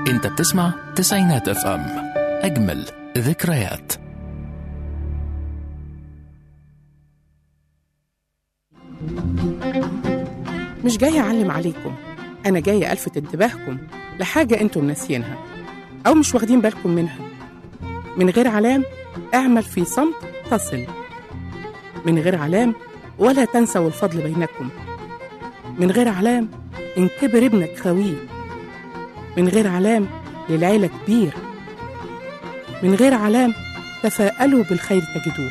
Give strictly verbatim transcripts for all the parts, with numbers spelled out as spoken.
انت بتسمع تسعينات اف ام، اجمل ذكريات. مش جاية أعلم عليكم، أنا جاية ألفت انتباهكم لحاجة أنتم ناسيينها أو مش واخدين بالكم منها. من غير علام اعمل في صمت تصل. من غير علام ولا تنسوا الفضل بينكم. من غير علام إن كبر ابنك خويه. من غير علام للعيلة كبير. من غير علام تفاءلوا بالخير تجدوه.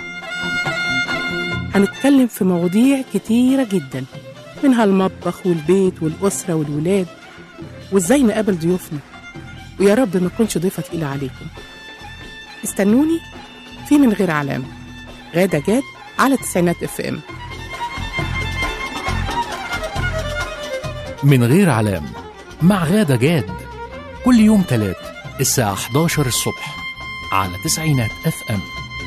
هنتكلم في مواضيع كتيرة جدا، منها المطبخ والبيت والأسرة والولاد وإزاي نقابل ضيوفنا، ويا رب ما تكونش ضيفة تقيلة عليكم. استنوني في من غير علام، غادة جاد على تسعينات اف ام. من غير علام مع غادة جاد كل يوم تلات الساعة إحدى عشر الصبح على تسعينات اف ام.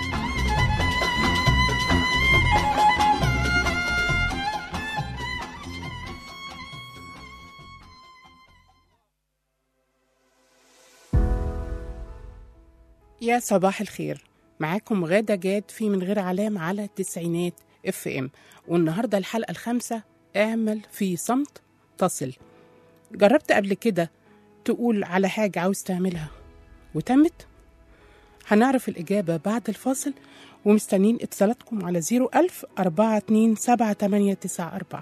يا صباح الخير، معاكم غادة جاد في من غير علام على تسعينات اف ام. والنهاردة الحلقة الخامسة، اعمل في صمت تصل. جربت قبل كده تقول على حاجة عاوز تعملها وتمت؟ هنعرف الإجابة بعد الفاصل، ومستنين اتصالاتكم على زيرو ألف أربعة اتنين سبعة تمانية تسعة أربعة.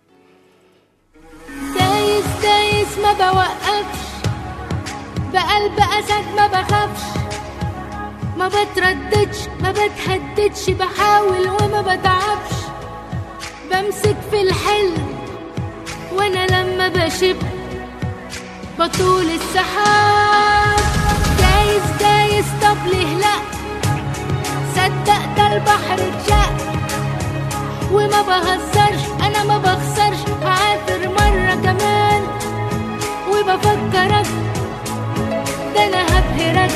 دايس دايس ما بوقفش، بقلب أسد ما بخافش، ما بترددش ما بتهددش، بحاول وما بتعبش، بمسك في الحلم وانا لما بشب بطول السحاب. دايس دايس طب ليه لا، صدق ده البحر اتشق، وما بهزرش انا ما بخسرش، هعافر مرة كمان وبفكرك، ده انا هبهرك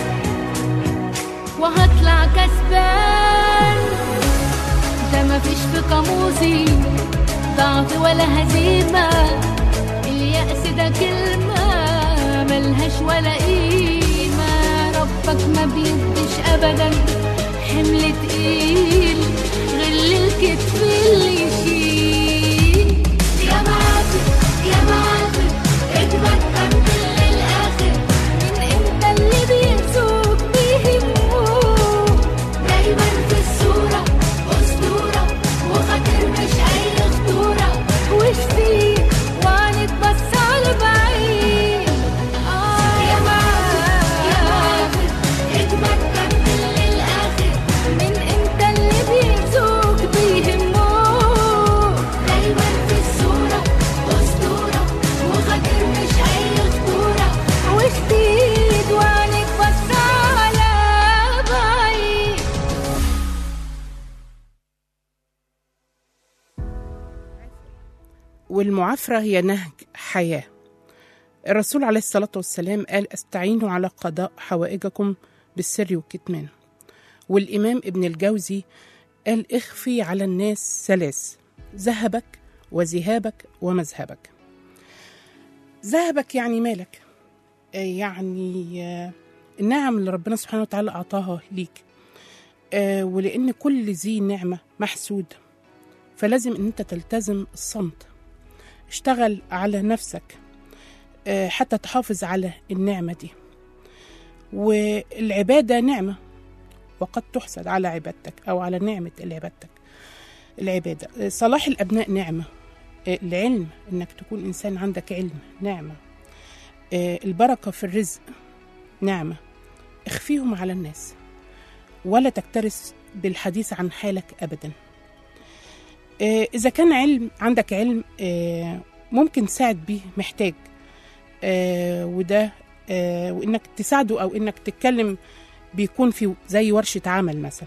وهطلع كسبان. ده مفيش في قاموسي ضعف ولا هزيمة، اليأس ده كلمة ملهاش ولا قيمة. ربك ما بيديش أبدا حمل تقيل غل الكتف اللي يشيل. يا معافر يا معافر اجمد كمل للآخر، من انت اللي بيرزوك بيهموك، دايما في الصورة أسطورة وخاطر مش أي خطورة، وشتي وعنك بس على بعيد. آه يا معافر يا معافر اجمد كمل للآخر، من انت اللي بيرزوك بيهموك، دايما في الصورة أسطورة وخاطر مش أي خطورة، وشتي وعنك بس على بعيد. والمعافرة هي نهج حياة. الرسول عليه الصلاة والسلام قال استعينوا على قضاء حوائجكم بالسر والكتمان. والإمام ابن الجوزي قال اخفي على الناس ثلاث: ذهبك وذهابك ومذهبك. ذهبك يعني مالك، آه يعني آه النعم اللي ربنا سبحانه وتعالى أعطاها ليك، آه ولأن كل ذي نعمة محسود، فلازم أن أنت تلتزم الصمت. اشتغل على نفسك آه حتى تحافظ على النعمة دي. والعبادة نعمة، وقد تحسد على عبادتك أو على نعمة عبادتك العبادة. صلاح الأبناء نعمة، العلم إنك تكون إنسان عندك علم نعمة، البركة في الرزق نعمة. اخفيهم على الناس ولا تكترث بالحديث عن حالك أبدا. إذا كان علم عندك علم ممكن تساعد به محتاج، وده وإنك تساعده أو إنك تتكلم بيكون في زي ورشة عمل مثلا.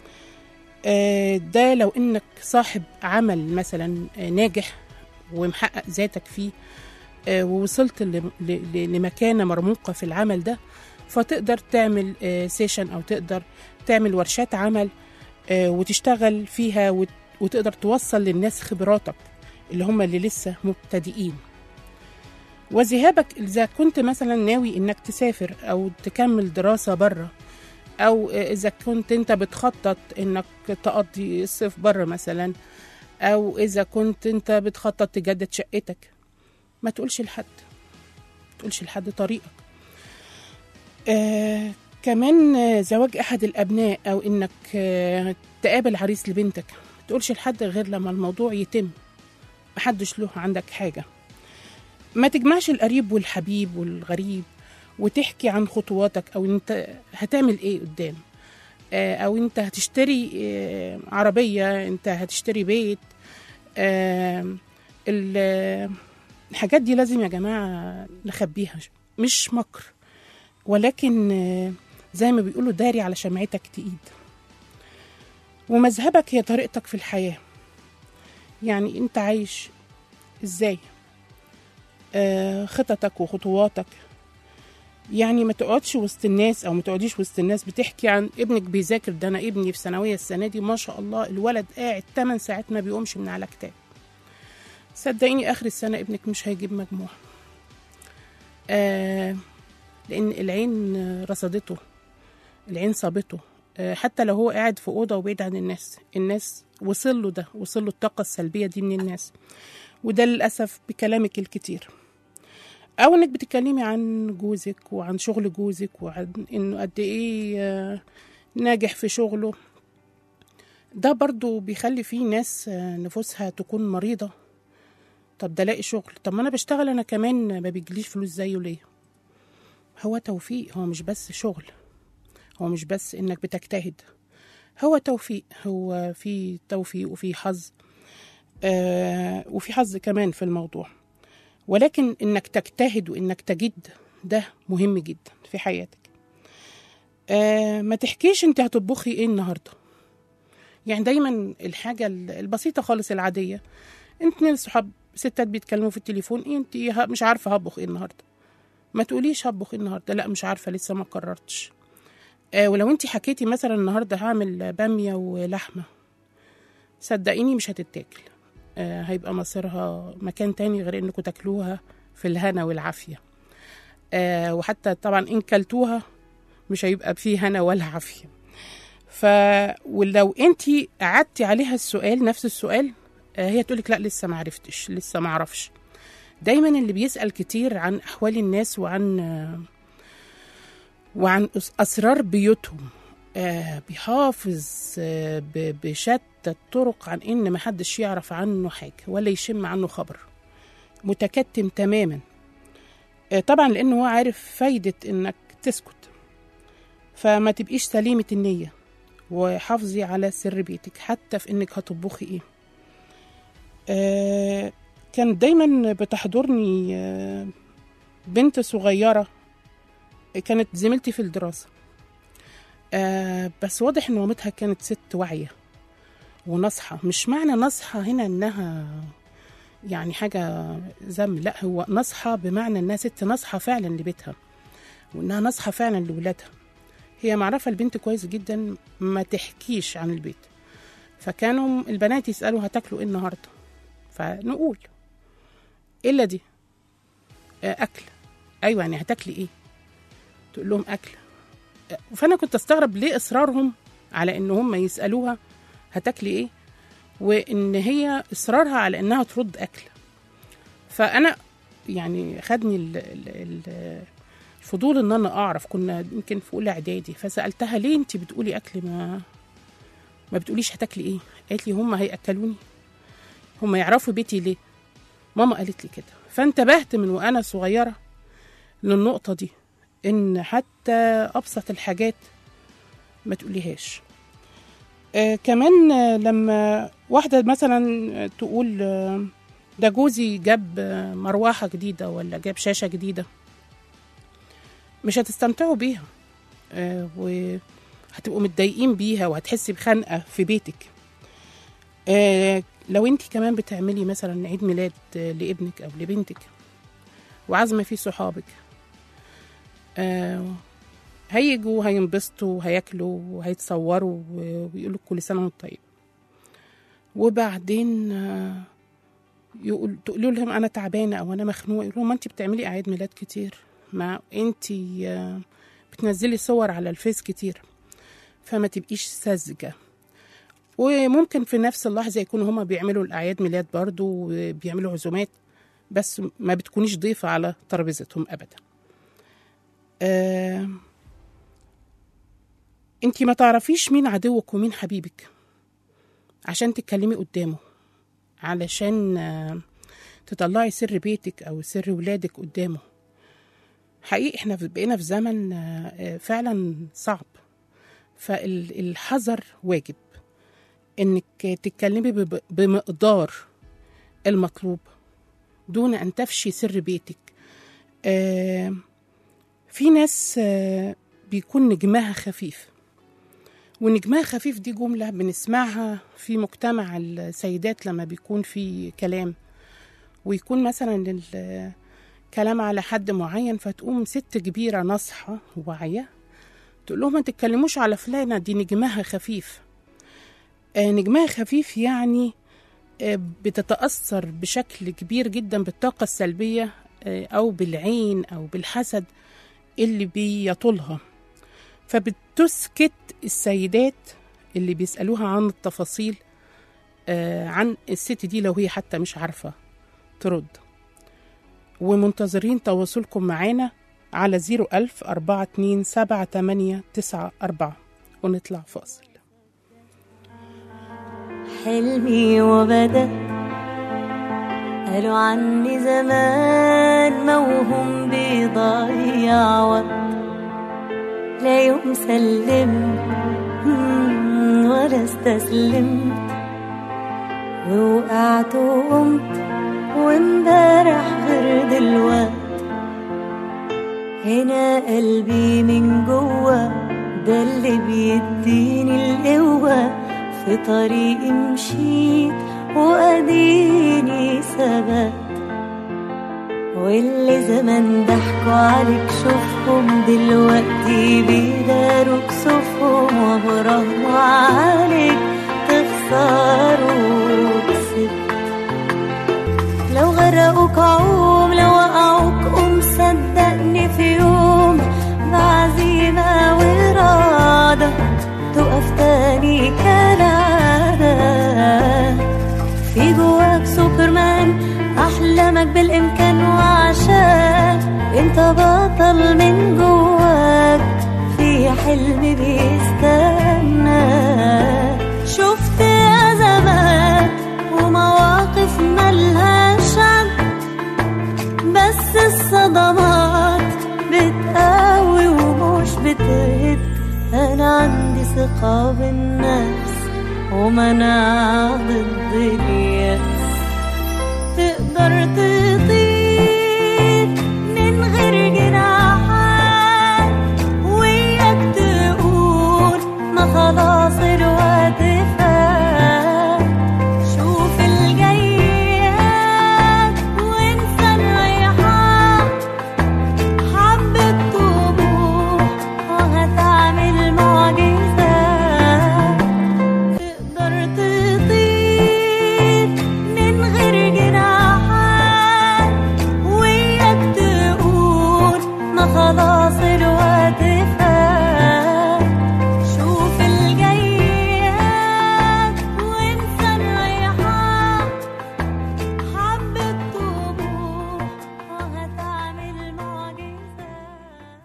ده لو إنك صاحب عمل مثلا ناجح ومحقق ذاتك فيه، ووصلت لمكانة مرموقة في العمل ده، فتقدر تعمل سيشن أو تقدر تعمل ورشات عمل وتشتغل فيها، وتقدر توصل للناس خبراتك اللي هم اللي لسه مبتدئين. وذهابك إذا كنت مثلا ناوي إنك تسافر أو تكمل دراسة بره، أو إذا كنت أنت بتخطط إنك تقضي الصيف بره مثلا، أو إذا كنت أنت بتخطط تجدد شقتك، ما تقولش لحد ما تقولش لحد طريقك. آه كمان آه، زواج أحد الأبناء أو إنك آه تقابل عريس لبنتك، ما تقولش لحد غير لما الموضوع يتم، محدش له عندك حاجة. ما تجمعش القريب والحبيب والغريب وتحكي عن خطواتك أو أنت هتعمل إيه قدام، آه أو أنت هتشتري آه عربية، أنت هتشتري بيت. آه ال- الحاجات دي لازم يا جماعة نخبيها، مش مكر، ولكن آه، زي ما بيقولوا داري على شمعتك تقيد. ومذهبك هي طريقتك في الحياة، يعني انت عايش ازاي، آه، خططك وخطواتك. يعني ما تقعدش وسط الناس او ما تقعديش وسط الناس بتحكي عن ابنك بيذاكر، ده انا ابني في ثانوية السنة دي ما شاء الله الولد قاعد ثماني ساعات ما بيقومش من على كتاب. صدقيني اخر السنة ابنك مش هيجيب مجموع، آه لأن العين رصدته، العين صابته. آه، حتى لو هو قاعد في أوضة وبعيد عن الناس، الناس وصل له ده، وصل له الطاقة السلبية دي من الناس. وده للأسف بكلامك الكتير، أو إنك بتتكلمي عن جوزك وعن شغل جوزك وعن إنه قد إيه آه، ناجح في شغله. ده برضو بيخلي فيه ناس آه، نفوسها تكون مريضة. طب ده لاقي شغل، طب ما أنا بشتغل أنا كمان ما بيجيليش فلوس زيه ليه؟ هو توفيق، هو مش بس شغل، هو مش بس انك بتجتهد، هو توفيق، هو في توفيق وفي حظ، آه وفي حظ كمان في الموضوع. ولكن انك تجتهد وانك تجد ده مهم جدا في حياتك. آه ما تحكيش انت هتطبخي ايه النهارده، يعني دايما الحاجه البسيطه خالص العاديه، انت صحاب ستات بيتكلموا في التليفون، إيه انت مش عارفه هطبخ ايه النهارده، ما تقوليش هطبخ النهارده، لا مش عارفه لسه ما قررتش. آه ولو انت حكيتي مثلا النهارده هعمل باميه ولحمه، صدقيني مش هتتاكل، آه هيبقى مصيرها مكان تاني غير انكم تاكلوها في الهنا والعافيه. آه وحتى طبعا ان كلتوها مش هيبقى فيه هنا ولا عافيه. ف ولو انت قعدتي عليها السؤال نفس السؤال، آه هي تقولك لا لسه ما عرفتش، لسه ما اعرفش. دايما اللي بيسأل كتير عن أحوال الناس وعن وعن أسرار بيوتهم، آه بيحافظ آه ب- بشتى الطرق عن إن محدش يعرف عنه حاجة ولا يشم عنه خبر، متكتم تماما. آه طبعا لأنه هو عارف فايدة إنك تسكت. فما تبقيش سليمة النية، وحافظي على سر بيتك حتى في إنك هتطبخي إيه. آه كان دايما بتحضرني آه، بنت صغيرة كانت زميلتي في الدراسة، آه، بس واضح ان مامتها كانت ست واعية ونصحة. مش معنى نصحة هنا انها يعني حاجة ذم، لا، هو نصحة بمعنى انها ست نصحة فعلا لبيتها، وانها نصحة فعلا لولادها. هي معرفة البنت كويس جدا ما تحكيش عن البيت. فكانوا البنات يسألوا هتاكلوا ايه النهاردة، فنقول إلا دي آه، أكل. أيوة يعني هتاكلي إيه، تقول لهم أكل. آه، فأنا كنت أستغرب ليه إصرارهم على إن هم يسألوها هتاكلي إيه، وإن هي إصرارها على إنها ترد أكل. فأنا يعني خدني ال ال ال الفضول إن أنا أعرف. كنا يمكن في أولى إعدادي، فسألتها ليه أنت بتقولي أكل، ما ما بتقوليش هتاكلي إيه؟ قالت لي هم هيأكلوني، هم يعرفوا بيتي ليه؟ ماما قالت لي كده. فانتبهت من وأنا صغيرة للنقطة دي، إن حتى أبسط الحاجات ما تقوليهاش. آه كمان آه لما واحدة مثلا تقول آه ده جوزي جاب آه مروحة جديدة ولا جاب شاشة جديدة، مش هتستمتعوا بيها، آه وهتبقوا متضايقين بيها وهتحسي بخنقة في بيتك. آه لو انت كمان بتعملي مثلا عيد ميلاد لابنك او لبنتك وعازمه فيه صحابك، آه هيجوا هينبسطوا وهياكلوا وهيتصوروا ويقولوا كل سنه وانت طيب، وبعدين آه يقول تقولوا لهم انا تعبانه او انا مخنوقه، يقولوا ما انت بتعملي اعياد ميلاد كتير، ما انت بتنزلي صور على الفيس كتير، فما تبقيش ساذجه. وممكن في نفس اللحظه يكونوا هما بيعملوا الاعياد ميلاد برضو وبيعملوا عزومات، بس ما بتكونيش ضيفه على ترابيزتهم ابدا. آه انتي ما تعرفيش مين عدوك ومين حبيبك عشان تتكلمي قدامه، علشان آه تطلعي سر بيتك او سر ولادك قدامه. حقيقي احنا بقينا في زمن آه فعلا صعب، فالحذر واجب انك تتكلمي بمقدار المطلوب دون ان تفشي سر بيتك. آه في ناس آه بيكون نجمها خفيف، ونجمها خفيف دي جملة بنسمعها في مجتمع السيدات لما بيكون في كلام، ويكون مثلا الكلام على حد معين، فتقوم ست كبيرة ناصحة واعية تقول لهم ما تتكلموش على فلانة دي نجمها خفيف. آه نجمها خفيف يعني آه بتتأثر بشكل كبير جدا بالطاقة السلبية آه أو بالعين أو بالحسد اللي بيطولها، فبتسكت السيدات اللي بيسألوها عن التفاصيل آه عن الست دي لو هي حتى مش عارفة ترد. ومنتظرين تواصلكم معانا على زيرو ألف أربعة اتنين سبعة تمانية تسعة أربعة ونطلع فاصل. حلمي وبدأ قالوا عني زمان موهوم بيضيع وقت، لا يوم سلمت ولا استسلمت، ووقعت وقمت وامبارح غير دلوقت. هنا قلبي من جوا ده اللي بيديني القوة، في طريقي مشيت وأديني ثبت. واللي زمان ضحكوا عليك شوفهم دلوقتي بيداروا كسوفهم، وبراهنوا عليك تخسروا كسبت. لو غرقوك عوم لو وقعوك قوم، صدقني في يوم بعزيمة وإرادة تقف تاني كالعادة. في جواك سوبرمان أحلامك بالإمكان، وعشان انت بطل من جواك في حلم بيستنى. شفت أزمات ومواقف ملهاش عد، بس الصدمات بتقوي ومش بتهد. أنا عندي ثقة بالنفس ومناعة ضد اليأس. تقدر تطير من غير جناحات، وياك تقول ما خلاص الوقت فات. شوف الجيات وانسى الريحات، حبة طموح وهتعمل معجزات. تقدر تطير من غير جناحات، وياك تقول ما خلاص الوقت فات. شوف الجيات وانسى الريحات، حبة طموح وهتعمل معجزات.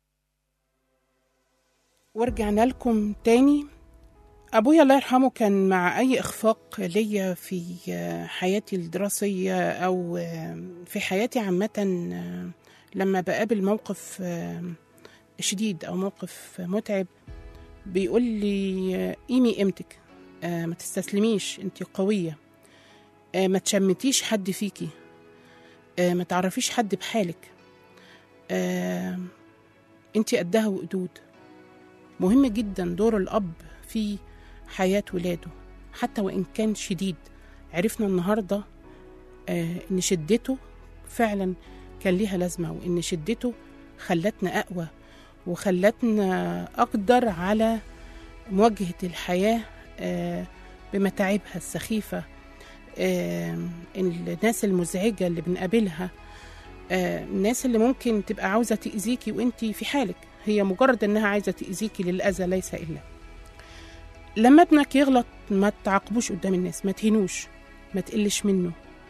ورجعنا لكم تاني. أبويا الله يرحمه كان مع أي إخفاق ليا في حياتي الدراسية أو في حياتي عامة، لما بقابل موقف شديد أو موقف متعب بيقول لي قيمي قيمتك، ما تستسلميش، انتي قوية، ما تشمتيش حد فيكي، ما تعرفيش حد بحالك، انتي قدها وقدود. مهم جدا دور الأب في حياة ولاده حتى وإن كان شديد. عرفنا النهاردة آه إن شدته فعلا كان ليها لازمة، وإن شدته خلتنا أقوى وخلتنا أقدر على مواجهة الحياة آه بمتاعبها السخيفة آه، الناس المزعجة اللي بنقابلها، آه، الناس اللي ممكن تبقى عاوزة تأذيكي وانتي في حالك، هي مجرد انها عايزة تأذيكي للأذى ليس إلا. لما ابنك يغلط ما تعاقبوش قدام الناس، ما تهينوش، ما تقلش منه.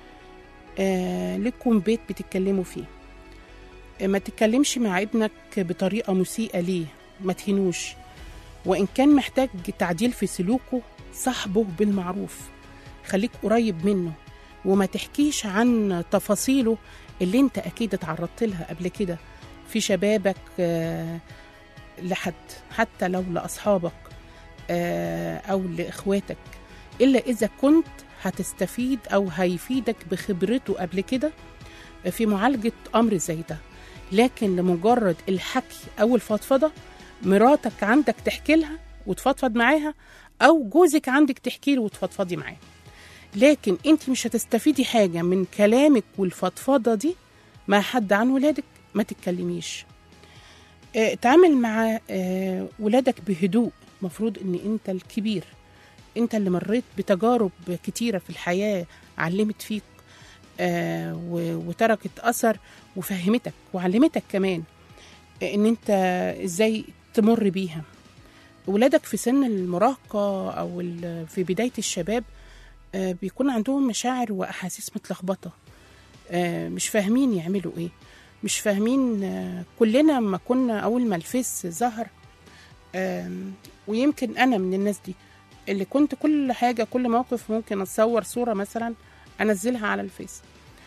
آه، لكم بيت بتتكلموا فيه، آه، ما تتكلمش مع ابنك بطريقة مسيئة ليه، ما تهينوش. وإن كان محتاج تعديل في سلوكه صاحبه بالمعروف، خليك قريب منه وما تحكيش عن تفاصيله اللي انت أكيد اتعرضت لها قبل كده في شبابك آه، لحد، حتى لو لأصحابك آه، أو لإخواتك، إلا إذا كنت هتستفيد أو هيفيدك بخبرته قبل كده في معالجة أمر زي ده. لكن لمجرد الحكي أو الفضفضة، مراتك عندك تحكي لها وتفضفض معاها، أو جوزك عندك تحكي له وتفضفضي معاه، لكن انت مش هتستفيدي حاجة من كلامك والفضفضة دي مع حد عن ولادك. ما تتكلميش. اه تعامل مع اه ولادك بهدوء. مفروض ان انت الكبير، انت اللي مريت بتجارب كتيرة في الحياة علمت فيك اه وتركت أثر وفهمتك وعلمتك كمان اه ان انت ازاي تمر بيها. ولادك في سن المراهقة او في بداية الشباب اه بيكون عندهم مشاعر وأحاسيس متلخبطة، اه مش فاهمين يعملوا ايه، مش فاهمين. اه كلنا ما كنا أول ما الفيس ظهر، اه ويمكن أنا من الناس دي اللي كنت كل حاجة كل موقف ممكن أتصور صورة مثلا أنزلها على الفيس،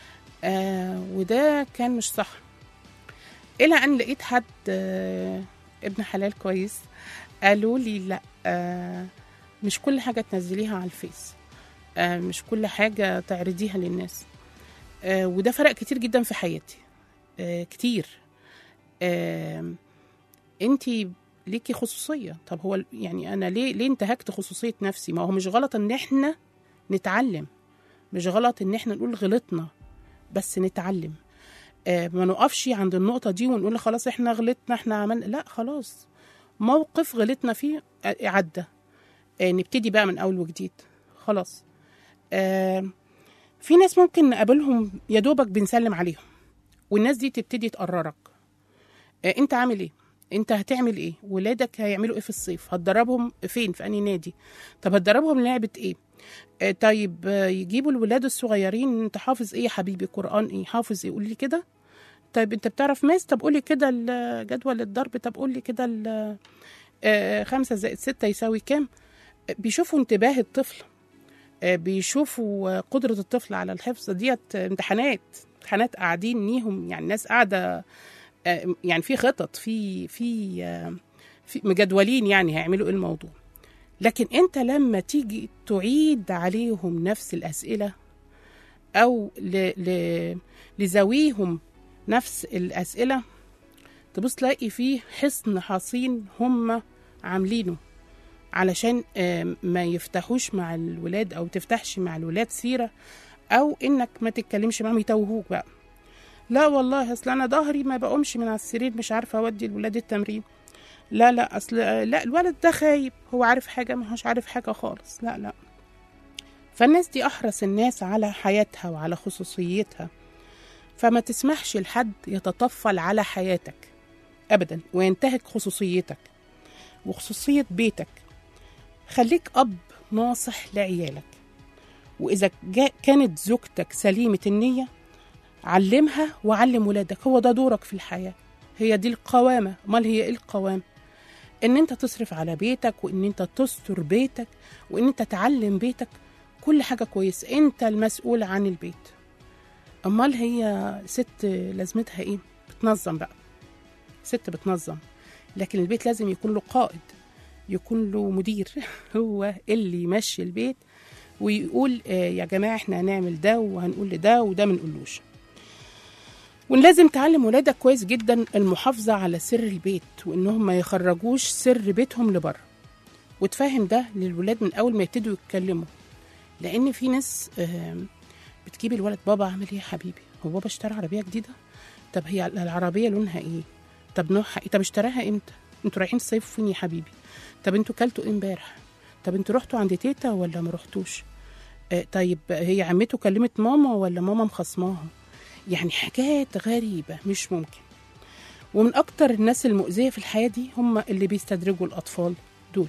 آه وده كان مش صح. إلى أن لقيت حد آه ابن حلال كويس قالوا لي لا، آه مش كل حاجة تنزليها على الفيس، آه مش كل حاجة تعرضيها للناس. آه وده فرق كتير جدا في حياتي، آه كتير. آه انتي ليكي خصوصية. طب هو يعني أنا ليه ليه انتهكت خصوصية نفسي؟ ما هو مش غلط إن إحنا نتعلم، مش غلط إن إحنا نقول غلطنا، بس نتعلم. آه ما نقفش عند النقطة دي ونقول خلاص إحنا غلطنا، إحنا عملنا، لا خلاص، موقف غلطنا فيه عدى، آه نبتدي بقى من أول وجديد خلاص. آه في ناس ممكن نقابلهم يا دوبك بنسلم عليهم، والناس دي تبتدي تقررك. آه أنت عامل إيه؟ انت هتعمل ايه؟ ولادك هيعملوا ايه في الصيف؟ هتدربهم فين؟ في انهي نادي؟ طب هتدربهم لعبة ايه؟ آه طيب آه يجيبوا الولاد الصغيرين، انت حافظ ايه يا حبيبي؟ قرآن ايه؟ حافظ ايه؟ قولي كده. طيب انت بتعرف ماس؟ طب قولي كده جدول الضرب. طب قولي كده آه خمسة زائد ستة يساوي كام؟ آه بيشوفوا انتباه الطفل، آه بيشوفوا قدرة الطفل على الحفظ. ديت امتحانات امتحانات قاعدين ليهم، يعني ناس قاعدة، يعني في خطط، في في في مجدولين يعني هيعملوا ايه الموضوع. لكن انت لما تيجي تعيد عليهم نفس الاسئله او ل ل لزاويهم نفس الاسئله، تبص تلاقي فيه حصن حصين هم عاملينه علشان ما يفتحوش مع الولاد او تفتحش مع الولاد سيره، او انك ما تتكلمش معاهم يتوهوك بقى. لا والله اصل انا ظهري ما بقومش من على السرير، مش عارفه اودي الولاد التمرين. لا لا اصل لا الولد ده خايب، هو عارف حاجه؟ ما هوش عارف حاجه خالص. لا لا. فالناس دي احرص الناس على حياتها وعلى خصوصيتها، فما تسمحش لحد يتطفل على حياتك ابدا وينتهك خصوصيتك وخصوصيه بيتك. خليك اب ناصح لعيالك، واذا كانت زوجتك سليمه النيه علمها وعلم ولادك. هو ده دورك في الحياة، هي دي القوامة. امال هي ايه القوام؟ ان انت تصرف على بيتك، وان انت تستر بيتك، وان انت تعلم بيتك كل حاجة كويس. انت المسؤول عن البيت. امال هي ست لازمتها ايه؟ بتنظم بقى، ست بتنظم، لكن البيت لازم يكون له قائد، يكون له مدير هو اللي يمشي البيت ويقول آه يا جماعة احنا هنعمل ده وهنقول لده وده منقولوش. ولازم تعلم ولادك كويس جدا المحافظة على سر البيت، وإنهم ما يخرجوش سر بيتهم لبره، وتفهم ده للولاد من أول ما يبتدوا يتكلموا. لأن في ناس بتجيب الولد، بابا عمل إيه يا حبيبي؟ هو بابا اشترى عربية جديدة؟ طب هي العربية لونها إيه؟ طب نوعها إيه؟ طب اشتراها إمتى؟ انتوا رايحين تصيفوا فين يا حبيبي؟ طب انتوا كلتوا إيه امبارح؟ طب انتوا رحتوا عند تيتا ولا ما رحتوش؟ آه طيب هي عمته كلمت ماما ولا ماما مخصماها؟ يعني حاجات غريبة مش ممكن. ومن أكتر الناس المؤذية في الحياة دي هم اللي بيستدرجوا الأطفال دول.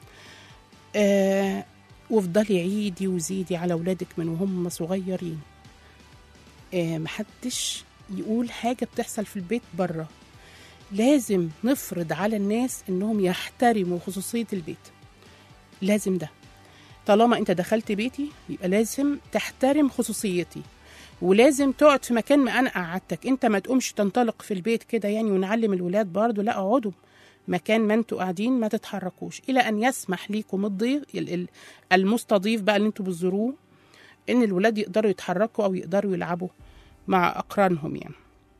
آه وافضلي عيدي وزيدي على أولادك من وهم صغيرين. آه محدش يقول حاجة بتحصل في البيت بره. لازم نفرض على الناس إنهم يحترموا خصوصية البيت. لازم ده. طالما أنت دخلت بيتي يبقى لازم تحترم خصوصيتي، ولازم تقعد في مكان ما أنا قعدتك. أنت ما تقومش تنطلق في البيت كده يعني، ونعلم الولاد برضو لا اقعدوا مكان ما انتوا قاعدين، ما تتحركوش إلى أن يسمح ليكم الضيف المستضيف بقى اللي انتوا بتزوروه إن الولاد يقدروا يتحركوا أو يقدروا يلعبوا مع أقرانهم يعني.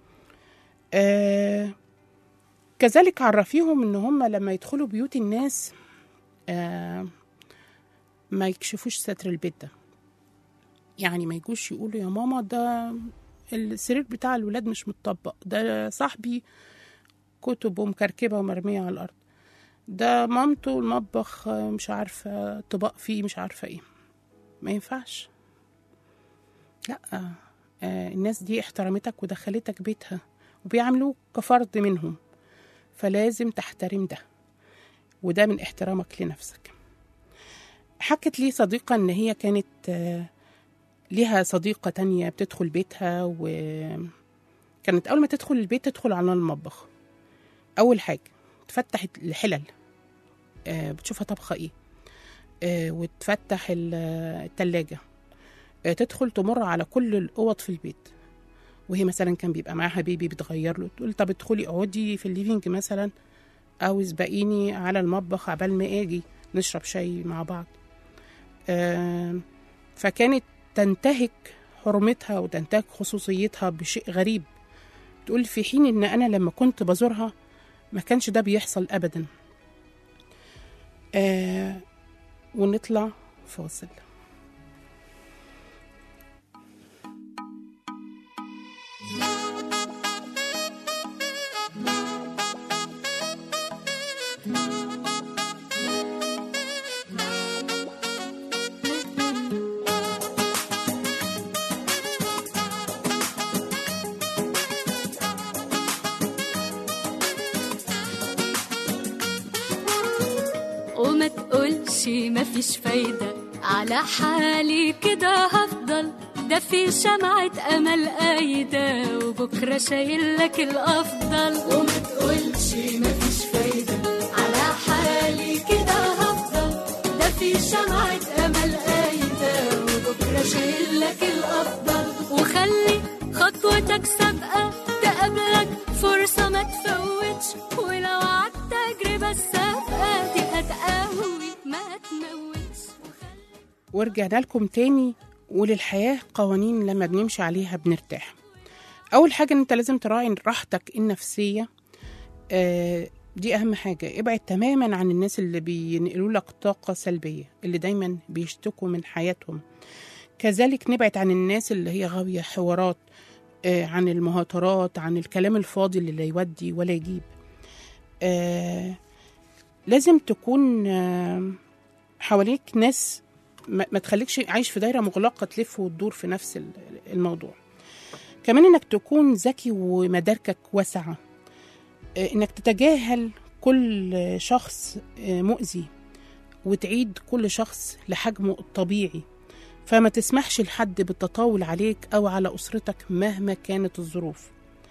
آه كذلك عرفيهم إن هم لما يدخلوا بيوت الناس آه ما يكشفوش ستر البيت ده. يعني ما يجوش يقولوا يا ماما ده السرير بتاع الولاد مش متطبق، ده صاحبي كتبه مكركبة ومرمية على الأرض، ده مامته المطبخ مش عارفة طبق فيه مش عارفة ايه. ما ينفعش. لا آه الناس دي احترمتك ودخلتك بيتها وبيعملوك كفرد منهم، فلازم تحترم ده، وده من احترامك لنفسك. حكت لي صديقة ان هي كانت آه ليها صديقة تانية بتدخل بيتها، وكانت أول ما تدخل البيت تدخل على المطبخ. أول حاجة تفتح الحلل آه بتشوفها طبخة إيه، آه وتفتح التلاجة، آه تدخل تمر على كل الأوض في البيت، وهي مثلا كان بيبقى معاها بيبي بتغير له، تقول طب ادخلي اقعدي في الليفينج مثلا، أو اسبقيني على المطبخ عبال ما أجي نشرب شاي مع بعض. آه فكانت تنتهك حرمتها وتنتهك خصوصيتها بشيء غريب. تقول في حين ان انا لما كنت بزورها ما كانش ده بيحصل ابدا. آه ونطلع فاصل. وما تقولش مفيش فايدة، على حالي كده هفضل، ده في شمعة أمل قايدة وبكرة شايل لك الأفضل. وما تقولش مفيش فايدة، على حالي كده هفضل، ده في شمعة أمل قايدة وبكرة شايل لك الأفضل. وخلي خطوتك سابقة تقابلك فرصة ما تفوتش، ولو عدت تجربة السابقة دي هتقوي ما تموتش. ورجعنا لكم تاني. وللحياة قوانين لما بنمشي عليها بنرتاح. أول حاجة أنت لازم تراعي راحتك النفسية، آه دي أهم حاجة. ابعد تماما عن الناس اللي بينقلوا لك طاقة سلبية، اللي دايما بيشتكوا من حياتهم. كذلك نبعد عن الناس اللي هي غاوية حوارات آه عن المهاترات، عن الكلام الفاضي اللي لا يودي ولا يجيب. آه لازم تكون آه حواليك ناس ما تخليكش عايش في دايرة مغلقة تلف وتدور في نفس الموضوع. كمان انك تكون ذكي ومداركك واسعة، انك تتجاهل كل شخص مؤذي وتعيد كل شخص لحجمه الطبيعي، فما تسمحش لحد بالتطاول عليك او على اسرتك مهما كانت الظروف.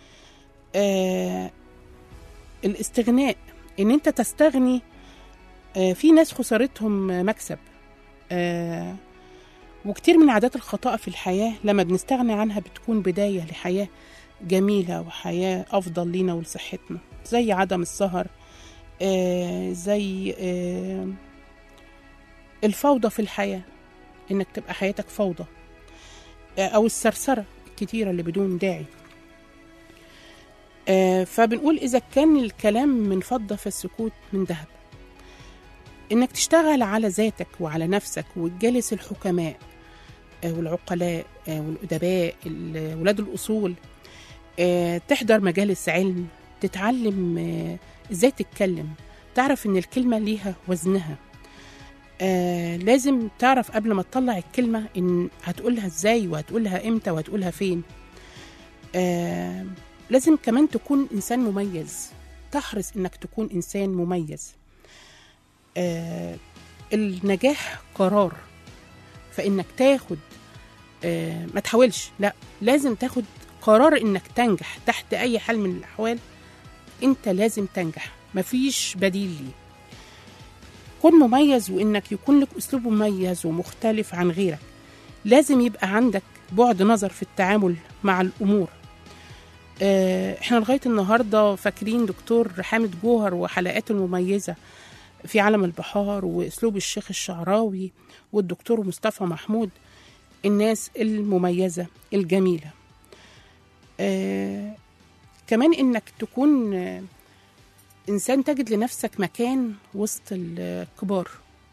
آه الاستغناء، ان انت تستغني. آه في ناس خسارتهم مكسب، آه وكتير من عادات الخطأ في الحياة لما بنستغني عنها بتكون بداية لحياة جميلة وحياة أفضل لينا ولصحتنا، زي عدم السهر، آه زي آه الفوضى في الحياة، إنك تبقى حياتك فوضى، آه أو السرسرة الكتيرة اللي بدون داعي. آه فبنقول إذا كان الكلام من فضة فالسكوت من ذهب. إنك تشتغل على ذاتك وعلى نفسك وتجالس الحكماء والعقلاء والأدباء ولاد الأصول، تحضر مجالس علم، تتعلم إزاي تتكلم، تعرف إن الكلمة ليها وزنها. آه لازم تعرف قبل ما تطلع الكلمة إن هتقولها إزاي وهتقولها إمتى وهتقولها فين. آه لازم كمان تكون إنسان مميز، تحرص إنك تكون إنسان مميز. آه النجاح قرار، فإنك تاخد آه ما تحاولش، لا لازم تاخد قرار إنك تنجح تحت أي حال من الأحوال. أنت لازم تنجح، مفيش بديل ليه. كن مميز، وإنك يكون لك أسلوب مميز ومختلف عن غيرك. لازم يبقى عندك بعد نظر في التعامل مع الأمور. آه إحنا لغاية النهاردة فاكرين دكتور حامد جوهر وحلقاته المميزة في عالم البحار، وأسلوب الشيخ الشعراوي والدكتور مصطفى محمود، الناس المميزة الجميلة. آه كمان إنك تكون آه إنسان تجد لنفسك مكان وسط الكبار.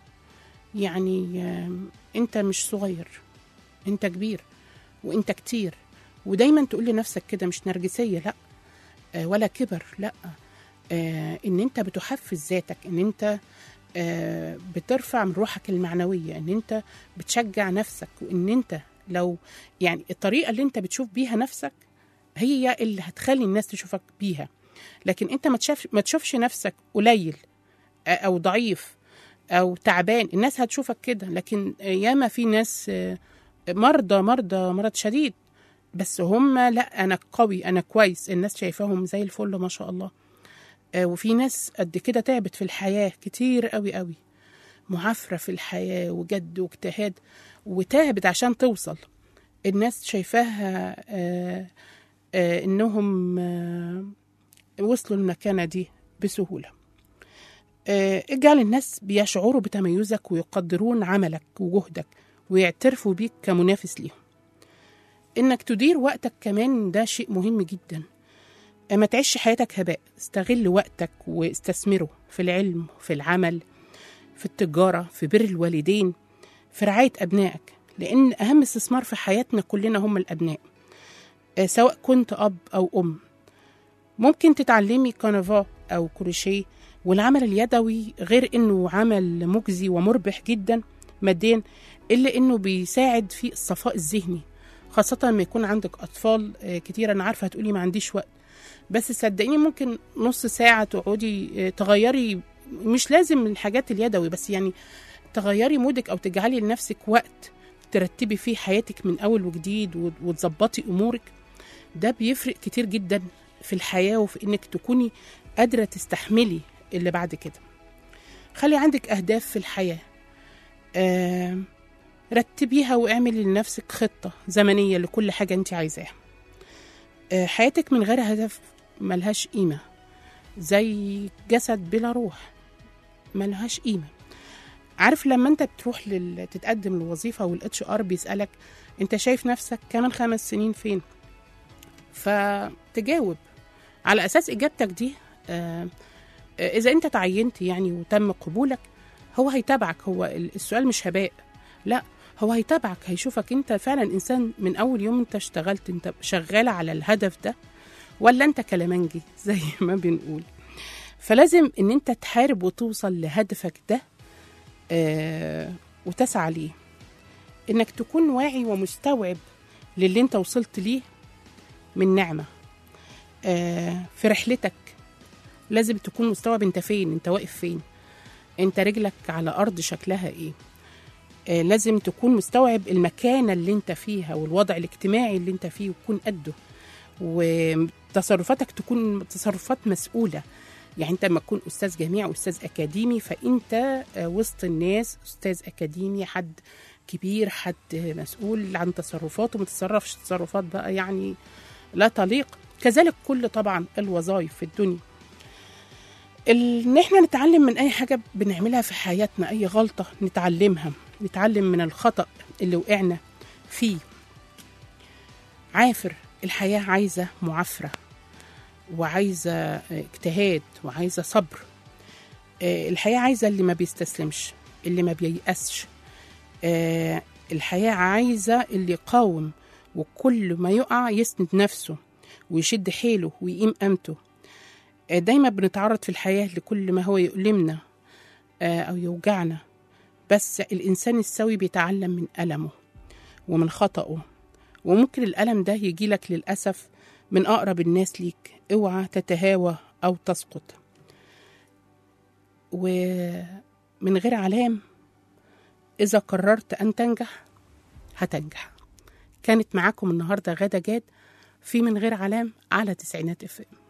يعني آه أنت مش صغير، أنت كبير وأنت كتير. ودايما تقول لنفسك كده، مش نرجسية لا، آه ولا كبر لا، آه إن أنت بتحفز ذاتك، إن أنت آه بترفع من روحك المعنوية، إن أنت بتشجع نفسك، وإن أنت لو يعني الطريقة اللي أنت بتشوف بيها نفسك هي اللي هتخلي الناس تشوفك بيها. لكن أنت ما تشوفش ما تشوفش نفسك قليل أو ضعيف أو تعبان، الناس هتشوفك كده. لكن ياما في ناس مرضى مرضى مرض شديد، بس هم لا، أنا قوي، أنا كويس، الناس شايفاهم زي الفل ما شاء الله. وفي ناس قد كده تعبت في الحياة كتير قوي قوي، معافرة في الحياة وجد واجتهاد، وتعبت عشان توصل. الناس شايفاها آه آه إنهم آه وصلوا المكانة دي بسهولة. آه اجعل الناس بيشعروا بتميزك ويقدرون عملك وجهدك ويعترفوا بيك كمنافس ليهم. إنك تدير وقتك كمان ده شيء مهم جدا. ما تعيش حياتك هباء، استغل وقتك واستثمره في العلم، في العمل، في التجارة، في بر الوالدين، في رعاية أبنائك، لأن أهم استثمار في حياتنا كلنا هم الأبناء. آه سواء كنت أب أو أم. ممكن تتعلمي كنفا أو كروشيه، والعمل اليدوي غير أنه عمل مجزي ومربح جدا ماديا، إلا أنه بيساعد في الصفاء الذهني، خاصة لما يكون عندك أطفال آه كتير. أنا عارفة هتقولي ما عنديش وقت، بس صدقيني ممكن نص ساعة تقعدي تغيري، مش لازم الحاجات اليدوي بس، يعني تغيري مودك أو تجعلي لنفسك وقت ترتبي فيه حياتك من أول وجديد وتظبطي أمورك. ده بيفرق كتير جدا في الحياة، وفي إنك تكوني قادرة تستحملي اللي بعد كده. خلي عندك أهداف في الحياة، آه رتبيها واعملي لنفسك خطة زمنية لكل حاجة أنت عايزاها. آه حياتك من غير هدف ملهاش قيمة، زي جسد بلا روح ملهاش قيمة. عارف لما انت بتروح لل... تتقدم للوظيفة والاتش ار بيسألك انت شايف نفسك كمان خمس سنين فين، فتجاوب على أساس إجابتك دي. آه إذا انت تعينت يعني وتم قبولك، هو هيتابعك. هو السؤال مش هباء، لا، هو هيتابعك، هيشوفك انت فعلا إنسان من أول يوم انت اشتغلت انت شغالة على الهدف ده، ولا انت كلامنجي زي ما بنقول. فلازم ان انت تحارب وتوصل لهدفك ده آه وتسعى ليه. انك تكون واعي ومستوعب للي انت وصلت ليه من نعمة. آه في رحلتك لازم تكون مستوعب انت فين، انت واقف فين، انت رجلك على أرض شكلها ايه. آه لازم تكون مستوعب المكانة اللي انت فيها والوضع الاجتماعي اللي انت فيه وتكون قده، وتصرفاتك تكون تصرفات مسؤولة. يعني انت لما تكون أستاذ جامعي أستاذ أكاديمي، فانت وسط الناس أستاذ أكاديمي، حد كبير، حد مسؤول عن تصرفاته، ما تتصرفش تصرفات بقى يعني لا تليق. كذلك كل طبعا الوظائف في الدنيا. ان احنا نتعلم من اي حاجة بنعملها في حياتنا، اي غلطة نتعلمها، نتعلم من الخطأ اللي وقعنا فيه. عافر، الحياة عايزة معافرة وعايزة اجتهاد وعايزة صبر. الحياة عايزة اللي ما بيستسلمش، اللي ما بييأسش. الحياة عايزة اللي يقاوم وكل ما يقع يسند نفسه ويشد حيله ويقيم قامته. دايما بنتعرض في الحياة لكل ما هو يؤلمنا أو يوجعنا، بس الإنسان السوي بيتعلم من ألمه ومن خطأه، وممكن الألم ده يجيلك للأسف من أقرب الناس ليك. اوعى تتهاوى أو تسقط. ومن غير علام، إذا قررت أن تنجح هتنجح. كانت معاكم النهاردة غادة جاد في من غير علام على تسعينات اف ام.